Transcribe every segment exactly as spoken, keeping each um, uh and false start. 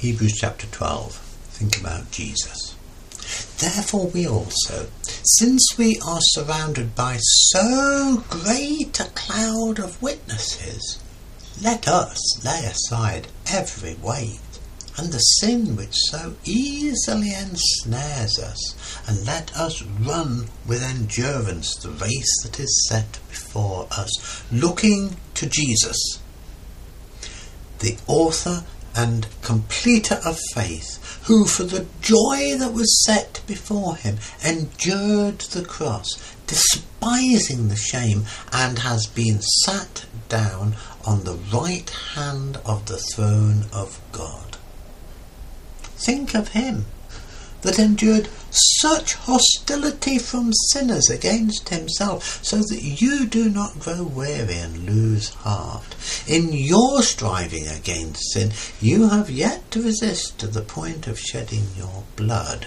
Hebrews chapter twelve. Think about Jesus. Therefore we also, since we are surrounded by so great a cloud of witnesses, let us lay aside every weight and the sin which so easily ensnares us, and let us run with endurance the race that is set before us, looking to Jesus, the author and completer of faith, who for the joy that was set before him endured the cross, despising the shame, and has been sat down on the right hand of the throne of God. Think of him that endured such hostility from sinners against himself, so that you do not grow weary and lose heart. In your striving against sin, you have yet to resist to the point of shedding your blood.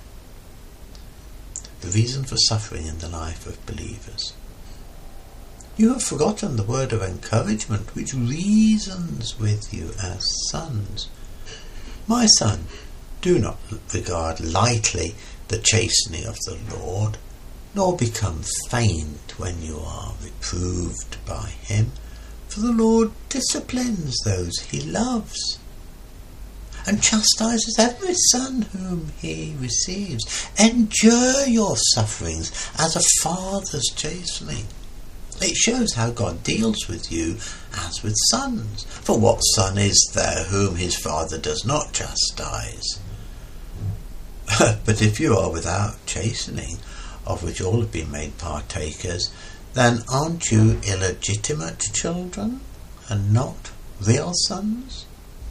The reason for suffering in the life of believers. You have forgotten the word of encouragement which reasons with you as sons. My son, do not regard lightly the chastening of the Lord, nor become faint when you are reproved by him, for the Lord disciplines those he loves, and chastises every son whom he receives. Endure your sufferings as a father's chastening. It shows how God deals with you as with sons. For what son is there whom his father does not chastise? But if you are without chastening, of which all have been made partakers, then aren't you illegitimate children and not real sons?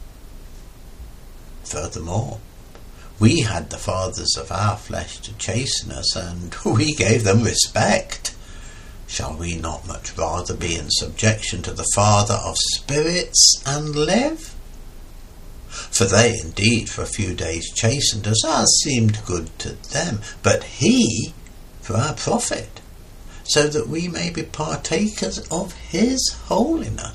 Furthermore, we had the fathers of our flesh to chasten us, and we gave them respect. Shall we not much rather be in subjection to the Father of spirits and live? For they indeed for a few days chastened us as seemed good to them, but he for our profit, so that we may be partakers of his holiness.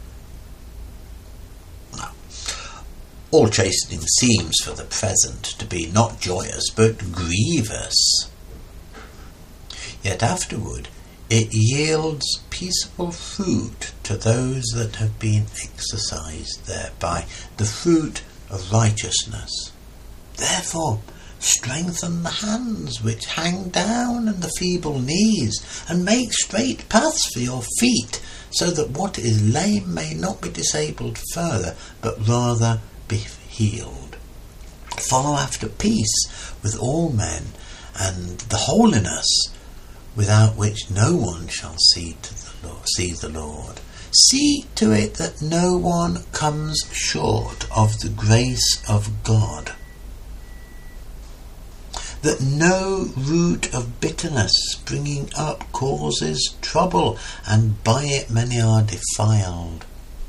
Now, all chastening seems for the present to be not joyous but grievous. Yet afterward it yields peaceable fruit to those that have been exercised thereby, the fruit of righteousness. Therefore, strengthen the hands which hang down and the feeble knees, and make straight paths for your feet, so that what is lame may not be disabled further, but rather be healed. Follow after peace with all men, and the holiness without which no one shall see to the Lord, see the Lord. See to it that no one comes short of the grace of God, that no root of bitterness springing up causes trouble, and by it many are defiled.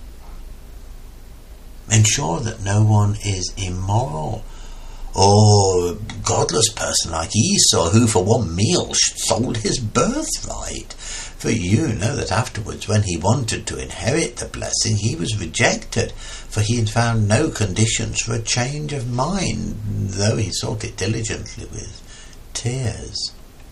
Ensure that no one is immoral, or godless person like Esau, who for one meal sold his birthright. For you know that afterwards, when he wanted to inherit the blessing, he was rejected, for he had found no conditions for a change of mind, though he sought it diligently with tears.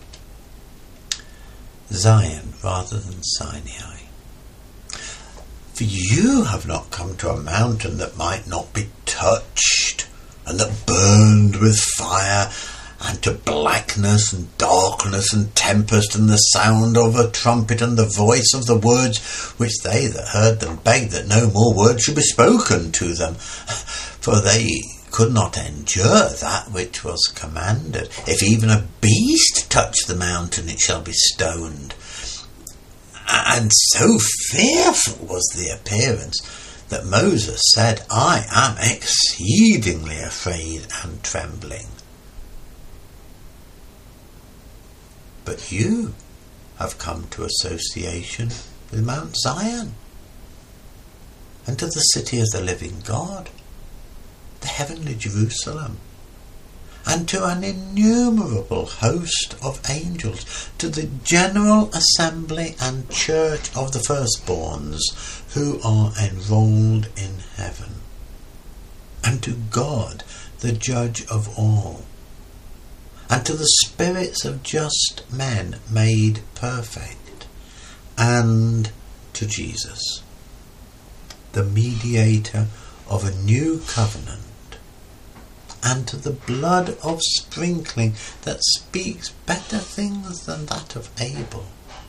Zion rather than Sinai. For you have not come to a mountain that might not be touched, and that burned with fire, and to blackness and darkness and tempest, and the sound of a trumpet, and the voice of the words which they that heard them begged that no more words should be spoken to them, for they could not endure that which was commanded. If even a beast touch the mountain, it shall be stoned. And so fearful was the appearance that Moses said, I am exceedingly afraid and trembling. But you have come to association with Mount Zion, and to the city of the living God, the heavenly Jerusalem, and to an innumerable host of angels, to the general assembly and church of the firstborns who are enrolled in heaven, and to God, the judge of all, and to the spirits of just men made perfect, and to Jesus, the mediator of a new covenant, and to the blood of sprinkling that speaks better things than that of Abel.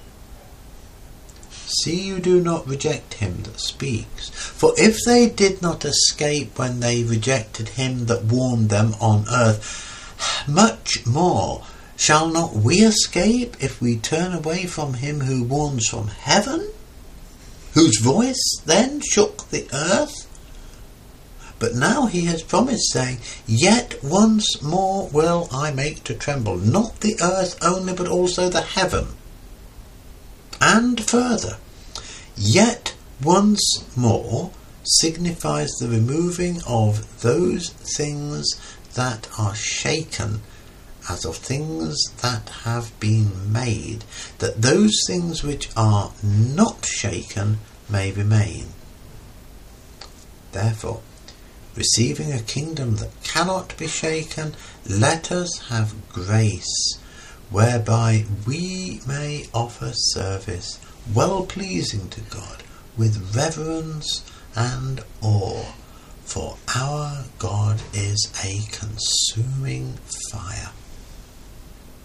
See you do not reject him that speaks, for if they did not escape when they rejected him that warned them on earth, much more shall not we escape if we turn away from him who warns from heaven, whose voice then shook the earth? But now he has promised, saying, Yet once more will I make to tremble, not the earth only, but also the heaven. And further, yet once more signifies the removing of those things that are shaken, as of things that have been made, that those things which are not shaken may remain. Therefore, receiving a kingdom that cannot be shaken, let us have grace, whereby we may offer service well-pleasing to God, with reverence and awe, for our God is a consuming fire.